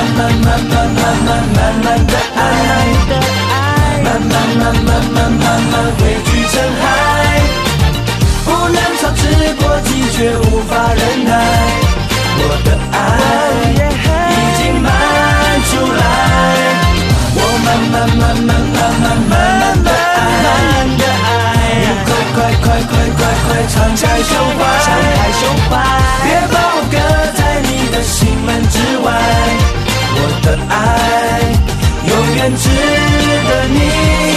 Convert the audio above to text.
慢的爱，慢慢汇聚成海，不能操之过急，却无法忍耐。我的爱已经漫出来，我慢的爱，你快敞开胸怀，别把我搁在你的心门之外。我的爱永远值得你